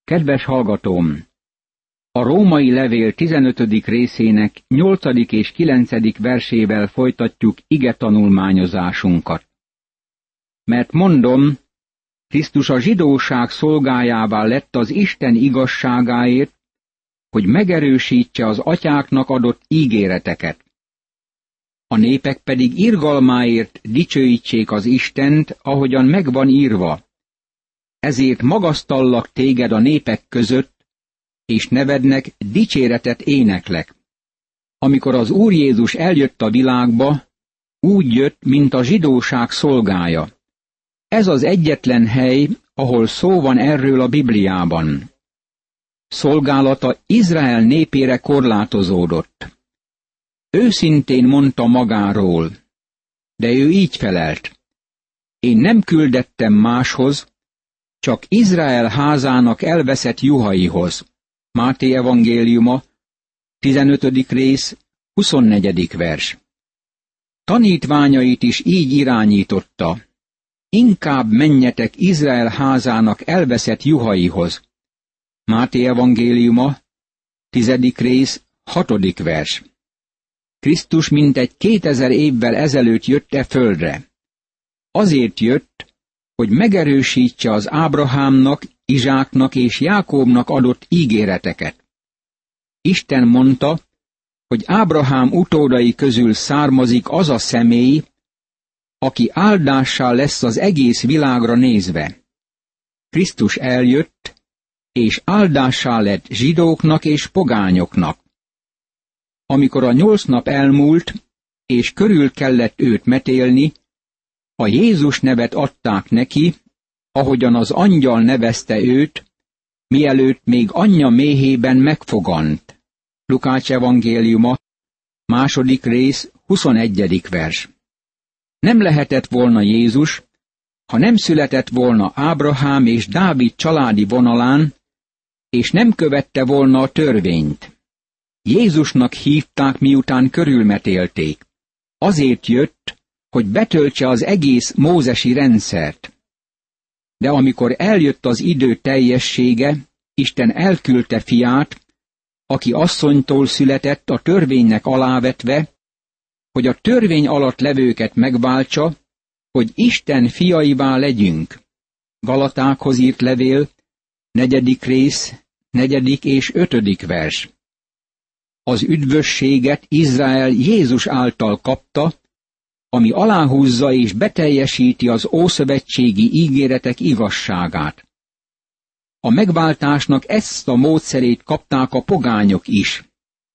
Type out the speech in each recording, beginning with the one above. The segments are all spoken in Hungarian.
Kedves hallgatóm! A római levél 15. részének 8. és 9. versével folytatjuk igetanulmányozásunkat. Mert mondom, Krisztus a zsidóság szolgájává lett az Isten igazságáért, hogy megerősítse az atyáknak adott ígéreteket. A népek pedig irgalmáért dicsőítsék az Istent, ahogyan megvan írva. Ezért magasztallak téged a népek között, és nevednek dicséretet éneklek. Amikor az Úr Jézus eljött a világba, úgy jött, mint a zsidóság szolgája. Ez az egyetlen hely, ahol szó van erről a Bibliában. Szolgálata Izrael népére korlátozódott. Őszintén mondta magáról, de ő így felelt. Én nem küldettem máshoz, csak Izrael házának elveszett juhaihoz. Máté evangéliuma, 15. rész, 24. vers. Tanítványait is így irányította. Inkább menjetek Izrael házának elveszett juhaihoz. Máté evangéliuma, 10. rész, 6. vers. Krisztus mintegy 2000 évvel ezelőtt jött e földre. Azért jött, hogy megerősítse az Ábrahámnak, Izsáknak és Jákóbnak adott ígéreteket. Isten mondta, hogy Ábrahám utódai közül származik az a személy, aki áldássá lesz az egész világra nézve. Krisztus eljött, és áldássá lett zsidóknak és pogányoknak. Amikor a 8 nap elmúlt, és körül kellett őt metélni, a Jézus nevet adták neki, ahogyan az angyal nevezte őt, mielőtt még anyja méhében megfogant. Lukács evangéliuma, 2. rész, 21. vers. Nem lehetett volna Jézus, ha nem született volna Ábrahám és Dávid családi vonalán, és nem követte volna a törvényt. Jézusnak hívták, miután körülmetélték. Azért jött, hogy betöltse az egész mózesi rendszert. De amikor eljött az idő teljessége, Isten elküldte fiát, aki asszonytól született a törvénynek alávetve, hogy a törvény alatt levőket megváltsa, hogy Isten fiaivá legyünk. Galatákhoz írt levél, 4. rész, 4. és 5. vers. Az üdvösséget Izrael Jézus által kapta, ami aláhúzza és beteljesíti az ószövetségi ígéretek igazságát. A megváltásnak ezt a módszerét kapták a pogányok is.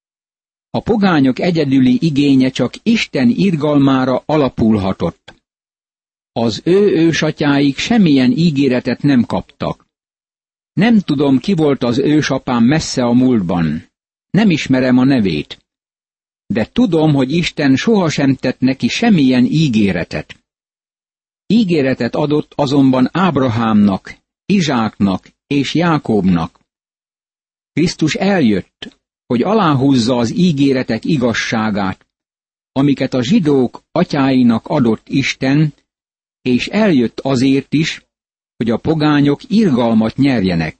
A pogányok egyedüli igénye csak Isten irgalmára alapulhatott. Az ő ősatyáik semmilyen ígéretet nem kaptak. Nem tudom, ki volt az ősapám messze a múltban. Nem ismerem a nevét. De tudom, hogy Isten sohasem tett neki semmilyen ígéretet. Ígéretet adott azonban Ábrahámnak, Izsáknak és Jákóbnak. Krisztus eljött, hogy aláhúzza az ígéretek igazságát, amiket a zsidók atyáinak adott Isten, és eljött azért is, hogy a pogányok irgalmat nyerjenek.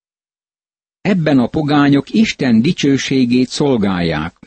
Ebben a pogányok Isten dicsőségét szolgálják.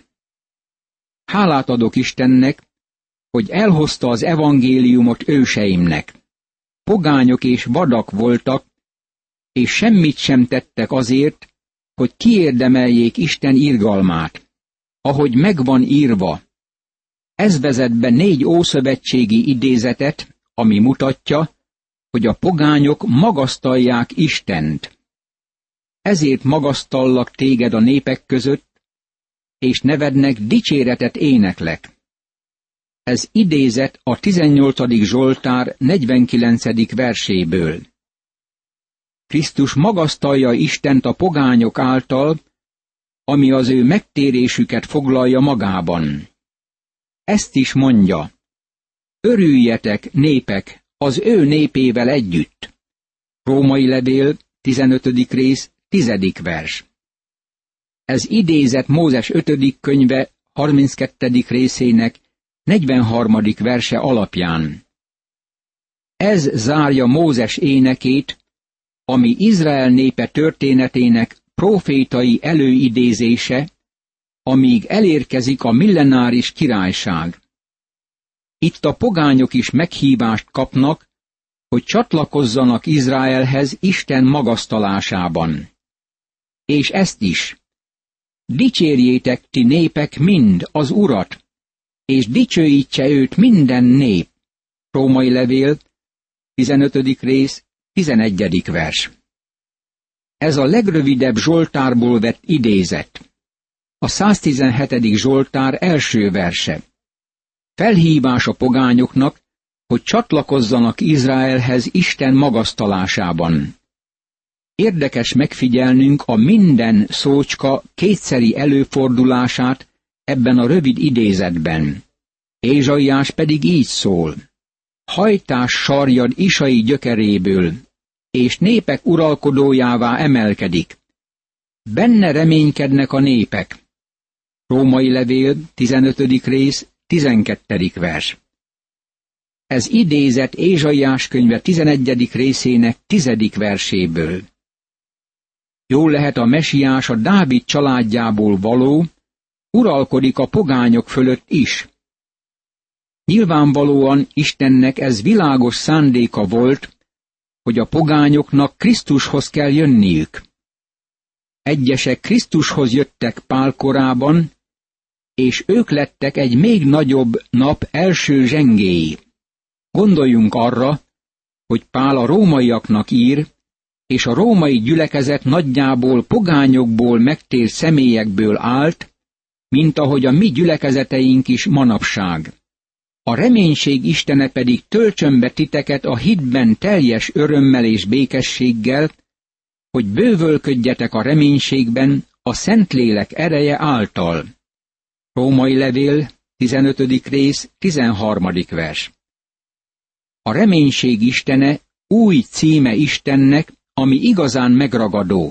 Hálát adok Istennek, hogy elhozta az evangéliumot őseimnek. Pogányok és vadak voltak, és semmit sem tettek azért, hogy kiérdemeljék Isten irgalmát. Ahogy megvan írva, ez vezet be 4 ószövetségi idézetet, ami mutatja, hogy a pogányok magasztalják Istent. Ezért magasztallak téged a népek között, és nevednek dicséretet éneklek. Ez idézet a 18. Zsoltár 49. verséből. Krisztus magasztalja Istent a pogányok által, ami az ő megtérésüket foglalja magában. Ezt is mondja: örüljetek, népek, az ő népével együtt. Római levél, 15. rész, 10. vers. Ez idézet Mózes 5. könyve 32. részének 43. verse alapján. Ez zárja Mózes énekét, ami Izrael népe történetének profétai előidézése, amíg elérkezik a millenáris királyság. Itt a pogányok is meghívást kapnak, hogy csatlakozzanak Izraelhez Isten magasztalásában. És ezt is. Dicsérjétek ti népek mind az Urat, és dicsőítse őt minden nép. Római levél, 15. rész, 11. vers. Ez a legrövidebb Zsoltárból vett idézet. A 117. Zsoltár első verse. Felhívás a pogányoknak, hogy csatlakozzanak Izraelhez Isten magasztalásában. Érdekes megfigyelnünk a minden szócska kétszeri előfordulását ebben a rövid idézetben. Ézsaiás pedig így szól. Hajtás sarjad Isai gyökeréből, és népek uralkodójává emelkedik. Benne reménykednek a népek. Római levél, 15. rész, 12. vers. Ez idézet Ézsaiás könyve 11. részének 10. verséből. Jól lehet a mesiás a Dávid családjából való, uralkodik a pogányok fölött is. Nyilvánvalóan Istennek ez világos szándéka volt, hogy a pogányoknak Krisztushoz kell jönniük. Egyesek Krisztushoz jöttek Pál korában, és ők lettek egy még nagyobb nap első zsengéi. Gondoljunk arra, hogy Pál a rómaiaknak ír, és a római gyülekezet nagyjából pogányokból megtért személyekből állt, mint ahogy a mi gyülekezeteink is manapság. A reménység Istene pedig töltsön be titeket a hitben teljes örömmel és békességgel, hogy bővölködjetek a reménységben a Szentlélek ereje által. Római levél, 15. rész, 13. vers. A reménység Istene új címe Istennek, ami igazán megragadó.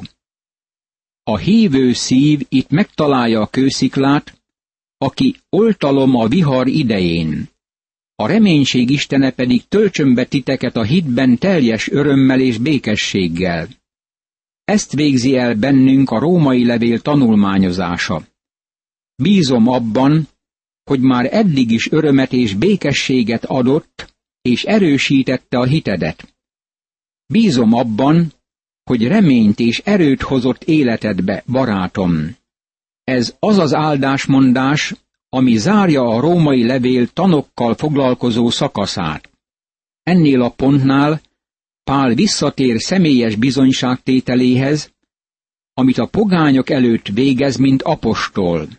A hívő szív itt megtalálja a kősziklát, aki oltalom a vihar idején. A reménység Istene pedig töltsön be titeket a hitben teljes örömmel és békességgel. Ezt végzi el bennünk a római levél tanulmányozása. Bízom abban, hogy már eddig is örömet és békességet adott, és erősítette a hitedet. Bízom abban, hogy reményt és erőt hozott életedbe, barátom. Ez az az áldásmondás, ami zárja a római levél tanokkal foglalkozó szakaszát. Ennél a pontnál Pál visszatér személyes bizonyságtételéhez, amit a pogányok előtt végez, mint apostol.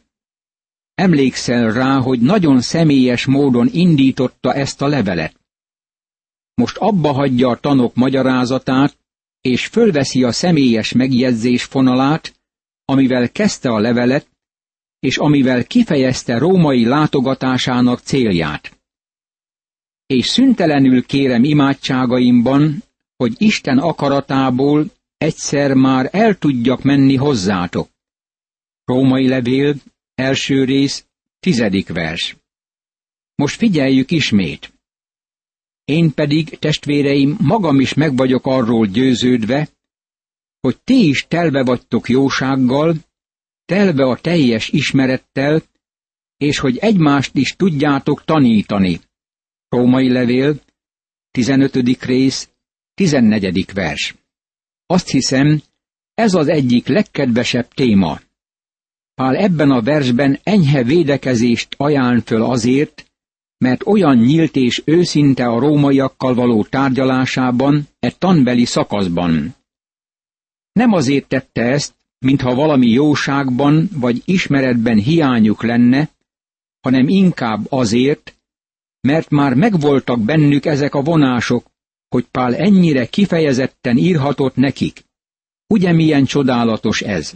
Emlékszel rá, hogy nagyon személyes módon indította ezt a levelet. Most abba hagyja a tanok magyarázatát, és fölveszi a személyes megjegyzés fonalát, amivel kezdte a levelet, és amivel kifejezte római látogatásának célját. És szüntelenül kérem imádságaimban, hogy Isten akaratából egyszer már el tudjak menni hozzátok. Római levél, első rész, 10. vers. Most figyeljük ismét. Én pedig, testvéreim, magam is meg vagyok arról győződve, hogy ti is telve vagytok jósággal, telve a teljes ismerettel, és hogy egymást is tudjátok tanítani. Római levél, 15. rész, 14. vers. Azt hiszem, ez az egyik legkedvesebb téma. Pál ebben a versben enyhe védekezést ajánl föl azért, mert olyan nyílt és őszinte a rómaiakkal való tárgyalásában, tanbeli szakaszban. Nem azért tette ezt, mintha valami jóságban vagy ismeretben hiányuk lenne, hanem inkább azért, mert már megvoltak bennük ezek a vonások, hogy Pál ennyire kifejezetten írhatott nekik. Ugye milyen csodálatos ez?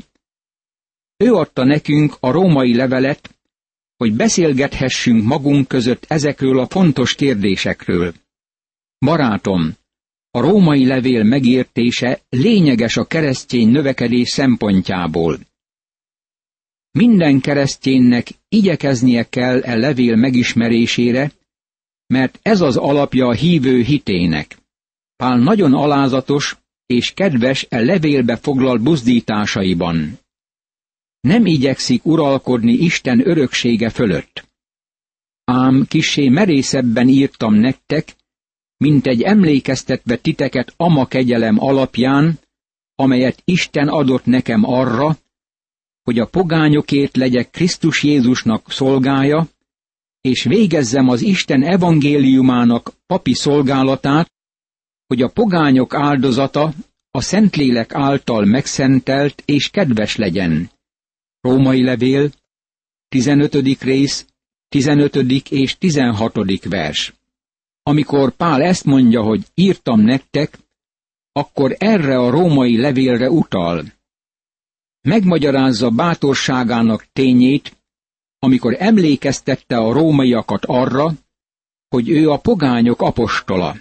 Ő adta nekünk a római levelet, hogy beszélgethessünk magunk között ezekről a fontos kérdésekről. Barátom, a római levél megértése lényeges a keresztény növekedés szempontjából. Minden kereszténynek igyekeznie kell e levél megismerésére, mert ez az alapja a hívő hitének. Pál nagyon alázatos, és kedves e levélbe foglalt buzdításaiban. Nem igyekszik uralkodni Isten öröksége fölött. Ám kissé merészebben írtam nektek, mint egy emlékeztetve titeket ama kegyelem alapján, amelyet Isten adott nekem arra, hogy a pogányokért legyek Krisztus Jézusnak szolgája, és végezzem az Isten evangéliumának papi szolgálatát, hogy a pogányok áldozata a Szentlélek által megszentelt és kedves legyen. Római levél, 15. rész, 15. és 16. vers. Amikor Pál ezt mondja, hogy írtam nektek, akkor erre a római levélre utal. Megmagyarázza bátorságának tényét, amikor emlékeztette a rómaiakat arra, hogy ő a pogányok apostola.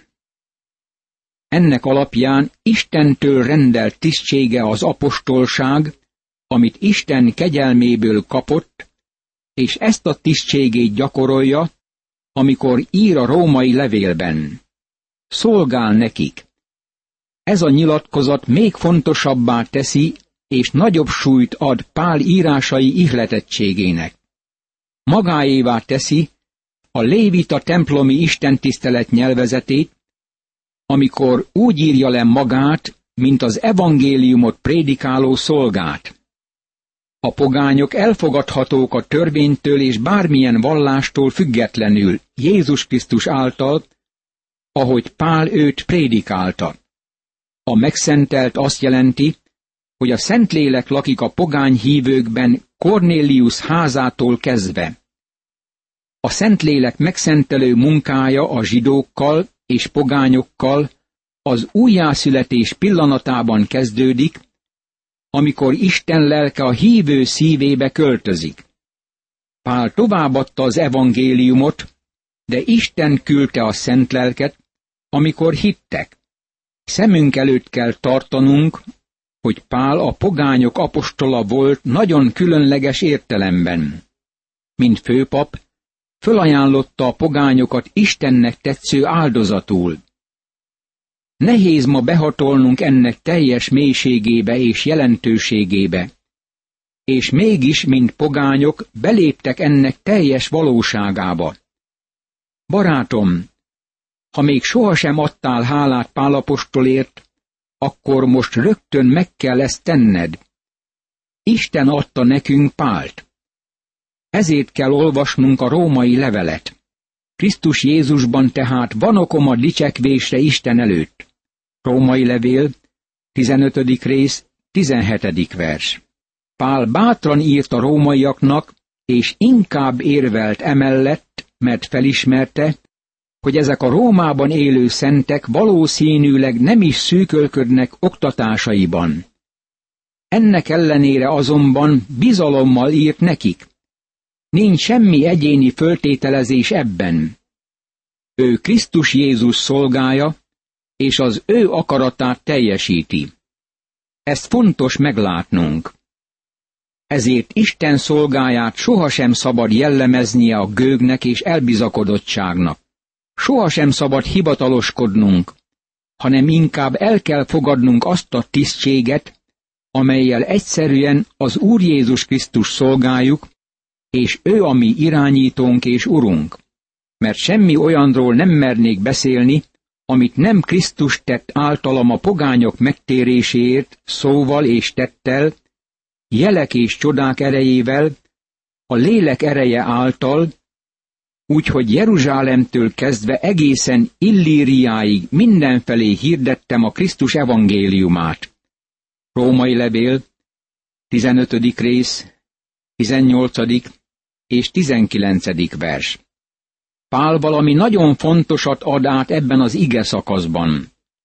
Ennek alapján Istentől rendelt tisztsége az apostolság, amit Isten kegyelméből kapott, és ezt a tisztségét gyakorolja, amikor ír a római levélben. Szolgál nekik. Ez a nyilatkozat még fontosabbá teszi, és nagyobb súlyt ad Pál írásai ihletettségének. Magáévá teszi a lévita templomi istentisztelet nyelvezetét, amikor úgy írja le magát, mint az evangéliumot prédikáló szolgát. A pogányok elfogadhatók a törvénytől és bármilyen vallástól függetlenül Jézus Krisztus által, ahogy Pál őt prédikálta. A megszentelt azt jelenti, hogy a Szentlélek lakik a pogány hívőkben Kornélius házától kezdve. A Szentlélek megszentelő munkája a zsidókkal és pogányokkal az újjászületés pillanatában kezdődik, amikor Isten lelke a hívő szívébe költözik. Pál továbbadta az evangéliumot, de Isten küldte a szent lelket, amikor hittek. Szemünk előtt kell tartanunk, hogy Pál a pogányok apostola volt nagyon különleges értelemben. Mint főpap, fölajánlotta a pogányokat Istennek tetsző áldozatul. Nehéz ma behatolnunk ennek teljes mélységébe és jelentőségébe, és mégis, mint pogányok, beléptek ennek teljes valóságába. Barátom, ha még sohasem adtál hálát Pál apostolért, akkor most rögtön meg kell ezt tenned. Isten adta nekünk Pált. Ezért kell olvasnunk a római levelet. Krisztus Jézusban tehát van okom a dicsekvésre Isten előtt. Római levél, 15. rész, 17. vers. Pál bátran írt a rómaiaknak, és inkább érvelt emellett, mert felismerte, hogy ezek a Rómában élő szentek valószínűleg nem is szűkölködnek oktatásaiban. Ennek ellenére azonban bizalommal írt nekik. Nincs semmi egyéni föltételezés ebben. Ő Krisztus Jézus szolgája, és az ő akaratát teljesíti. Ezt fontos meglátnunk. Ezért Isten szolgáját sohasem szabad jellemeznie a gőgnek és elbizakodottságnak. Sohasem szabad hivataloskodnunk, hanem inkább el kell fogadnunk azt a tisztséget, amellyel egyszerűen az Úr Jézus Krisztus szolgáljuk, és ő a mi irányítónk és urunk. Mert semmi olyanról nem mernék beszélni, amit nem Krisztus tett általam a pogányok megtéréséért szóval és tettel, jelek és csodák erejével, a lélek ereje által, úgyhogy Jeruzsálemtől kezdve egészen Illíriáig mindenfelé hirdettem a Krisztus evangéliumát. Római levél, 15. rész, 18. és 19. vers. Pál valami nagyon fontosat ad át ebben az ige szakaszban.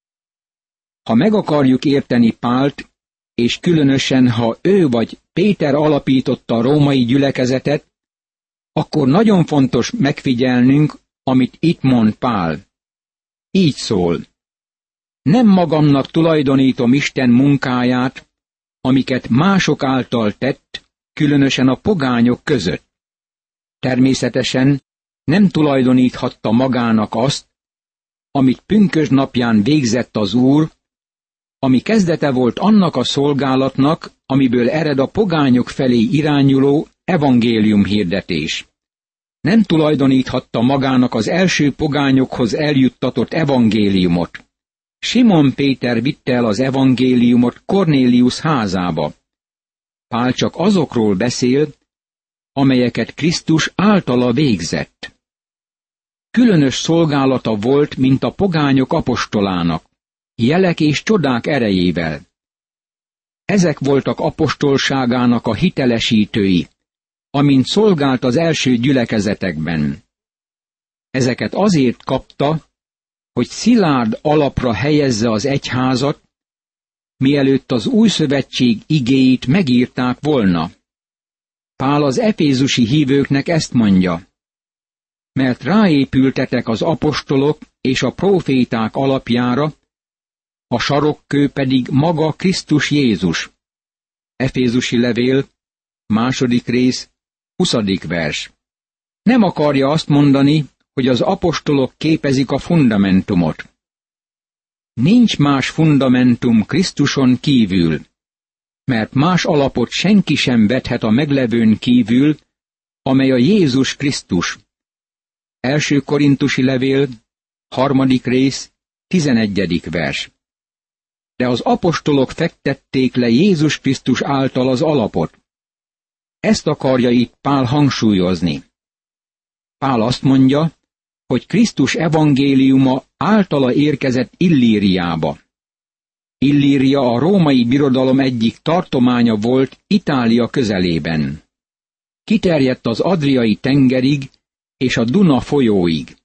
Ha meg akarjuk érteni Pált, és különösen, ha ő vagy Péter alapította a római gyülekezetet, akkor nagyon fontos megfigyelnünk, amit itt mond Pál. Így szól. Nem magamnak tulajdonítom Isten munkáját, amiket mások által tett, különösen a pogányok között. Természetesen nem tulajdoníthatta magának azt, amit pünkösd napján végzett az Úr, ami kezdete volt annak a szolgálatnak, amiből ered a pogányok felé irányuló evangéliumhirdetés. Nem tulajdoníthatta magának az első pogányokhoz eljuttatott evangéliumot. Simon Péter vitte el az evangéliumot Kornélius házába. Pál csak azokról beszél, amelyeket Krisztus általa végzett. Különös szolgálata volt, mint a pogányok apostolának, jelek és csodák erejével. Ezek voltak apostolságának a hitelesítői, amint szolgált az első gyülekezetekben. Ezeket azért kapta, hogy szilárd alapra helyezze az egyházat, mielőtt az új szövetség igéit megírták volna. Pál az efézusi hívőknek ezt mondja: mert ráépültetek az apostolok és a próféták alapjára, a sarokkő pedig maga Krisztus Jézus. Efézusi levél, 2. rész, 20. vers. Nem akarja azt mondani, hogy az apostolok képezik a fundamentumot. Nincs más fundamentum Krisztuson kívül, mert más alapot senki sem vethet a meglevőn kívül, amely a Jézus Krisztus. 1. Korintusi levél, 3. rész, 11. vers. De az apostolok fektették le Jézus Krisztus által az alapot. Ezt akarja itt Pál hangsúlyozni. Pál azt mondja, hogy Krisztus evangéliuma általa érkezett Illíriába. Illíria a római birodalom egyik tartománya volt Itália közelében. Kiterjedt az Adriai tengerig és a Duna folyóig.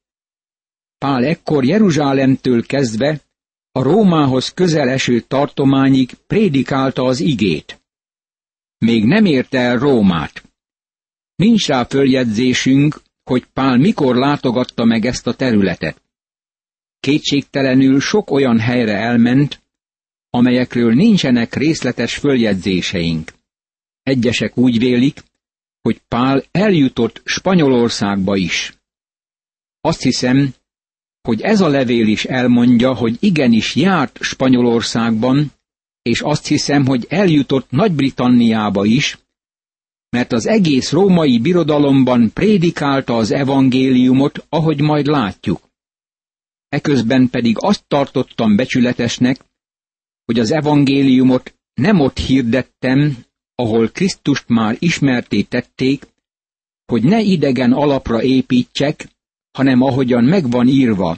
Pál ekkor Jeruzsálemtől kezdve a Rómához közel eső tartományig prédikálta az igét. Még nem érte el Rómát. Nincs rá följegyzésünk, hogy Pál mikor látogatta meg ezt a területet. Kétségtelenül sok olyan helyre elment, amelyekről nincsenek részletes följegyzéseink. Egyesek úgy vélik, hogy Pál eljutott Spanyolországba is. Azt hiszem, hogy ez a levél is elmondja, hogy igenis járt Spanyolországban, és azt hiszem, hogy eljutott Nagy-Britanniába is, mert az egész római birodalomban prédikálta az evangéliumot, ahogy majd látjuk. Eközben pedig azt tartottam becsületesnek, hogy az evangéliumot nem ott hirdettem, ahol Krisztust már ismerté tették, hogy ne idegen alapra építsek, hanem ahogyan megvan írva.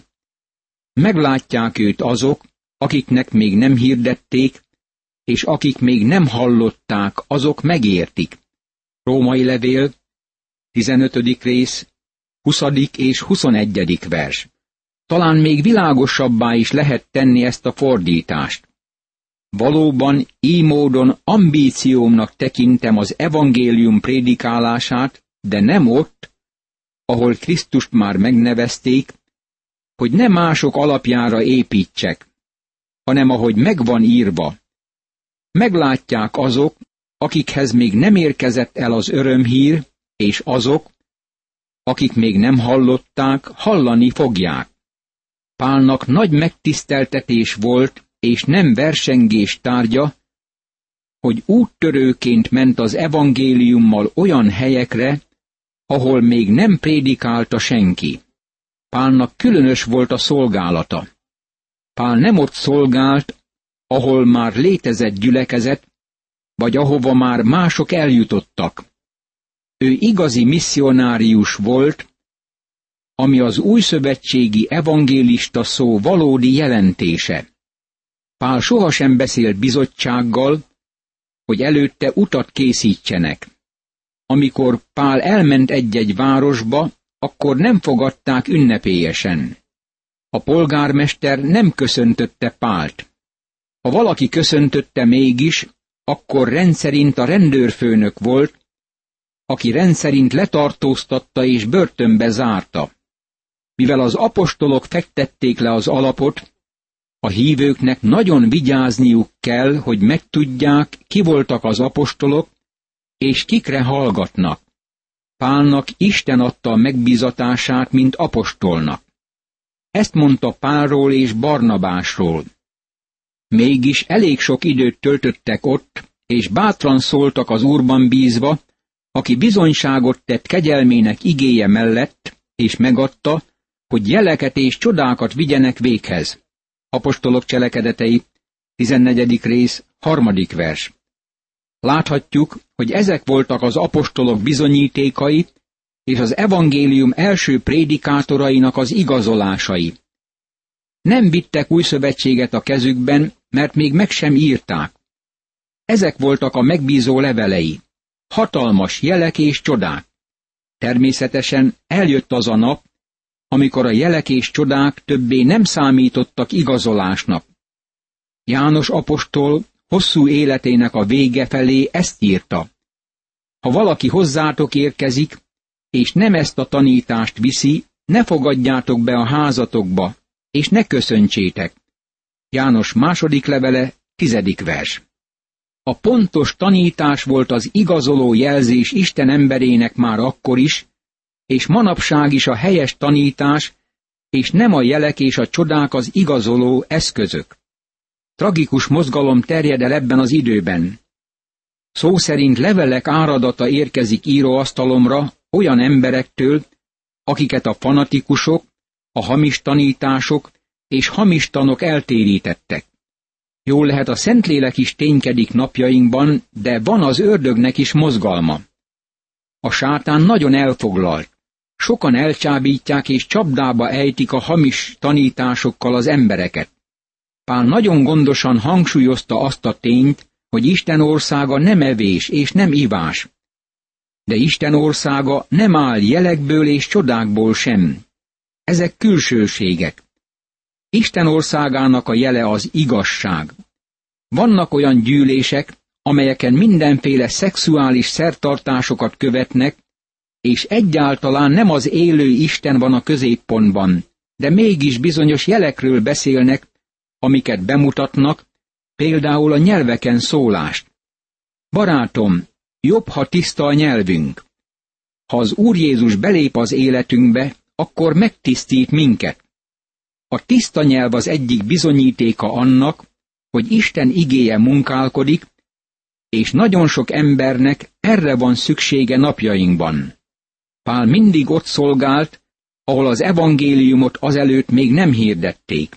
Meglátják őt azok, akiknek még nem hirdették, és akik még nem hallották, azok megértik. Római levél, 15. rész, 20. és 21. vers. Talán még világosabbá is lehet tenni ezt a fordítást. Valóban így módon ambíciómnak tekintem az evangélium prédikálását, de nem ott, ahol Krisztust már megnevezték, hogy ne mások alapjára építsek, hanem ahogy megvan írva. Meglátják azok, akikhez még nem érkezett el az örömhír, és azok, akik még nem hallották, hallani fogják. Pálnak nagy megtiszteltetés volt, és nem versengés tárgya, hogy úttörőként ment az evangéliummal olyan helyekre, ahol még nem prédikálta senki. Pálnak különös volt a szolgálata. Pál nem ott szolgált, ahol már létezett gyülekezet, vagy ahova már mások eljutottak. Ő igazi misszionárius volt, ami az újszövetségi evangélista szó valódi jelentése. Pál sohasem beszélt bizottsággal, hogy előtte utat készítsenek. Amikor Pál elment egy-egy városba, akkor nem fogadták ünnepélyesen. A polgármester nem köszöntötte Pált. Ha valaki köszöntötte mégis, akkor rendszerint a rendőrfőnök volt, aki rendszerint letartóztatta és börtönbe zárta. Mivel az apostolok fektették le az alapot, a hívőknek nagyon vigyázniuk kell, hogy megtudják, ki voltak az apostolok, és kikre hallgatnak. Pálnak Isten adta a megbízatását, mint apostolnak. Ezt mondta Pálról és Barnabásról. Mégis elég sok időt töltöttek ott, és bátran szóltak az Úrban bízva, aki bizonyságot tett kegyelmének igéje mellett, és megadta, hogy jeleket és csodákat vigyenek véghez. Apostolok cselekedetei, 14. rész, 3. vers. Láthatjuk, hogy ezek voltak az apostolok bizonyítékai, és az evangélium első prédikátorainak az igazolásai. Nem vittek új szövetséget a kezükben, mert még meg sem írták. Ezek voltak a megbízó levelei. Hatalmas jelek és csodák. Természetesen eljött az a nap, amikor a jelek és csodák többé nem számítottak igazolásnak. János apostol hosszú életének a vége felé ezt írta. Ha valaki hozzátok érkezik, és nem ezt a tanítást viszi, ne fogadjátok be a házatokba, és ne köszöntsétek. János második levele, 10. vers. A pontos tanítás volt az igazoló jelzés Isten emberének már akkor is, és manapság is a helyes tanítás, és nem a jelek és a csodák az igazoló eszközök. Tragikus mozgalom terjed el ebben az időben. Szó szerint levelek áradata érkezik íróasztalomra olyan emberektől, akiket a fanatikusok, a hamis tanítások és hamis tanok eltérítettek. Jól lehet, a Szentlélek is ténykedik napjainkban, de van az ördögnek is mozgalma. A sátán nagyon elfoglalt. Sokan elcsábítják és csapdába ejtik a hamis tanításokkal az embereket. Pál nagyon gondosan hangsúlyozta azt a tényt, hogy Isten országa nem evés és nem ivás. De Isten országa nem áll jelekből és csodákból sem. Ezek külsőségek. Isten országának a jele az igazság. Vannak olyan gyűlések, amelyeken mindenféle szexuális szertartásokat követnek, és egyáltalán nem az élő Isten van a középpontban, de mégis bizonyos jelekről beszélnek, amiket bemutatnak, például a nyelveken szólást. Barátom, jobb, ha tiszta a nyelvünk. Ha az Úr Jézus belép az életünkbe, akkor megtisztít minket. A tiszta nyelv az egyik bizonyítéka annak, hogy Isten igéje munkálkodik, és nagyon sok embernek erre van szüksége napjainkban. Pál mindig ott szolgált, ahol az evangéliumot azelőtt még nem hirdették.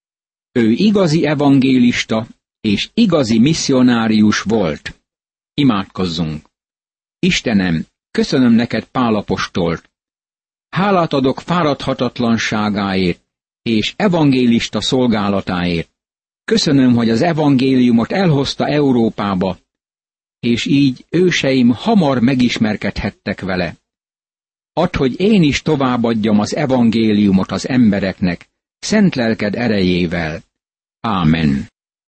Ő igazi evangélista és igazi misszionárius volt. Imádkozzunk! Istenem, köszönöm neked Pál apostolt. Hálát adok fáradhatatlanságáért és evangélista szolgálatáért. Köszönöm, hogy az evangéliumot elhozta Európába, és így őseim hamar megismerkedhettek vele. Add, hogy én is továbbadjam az evangéliumot az embereknek, szent lelked erejével. Ámen.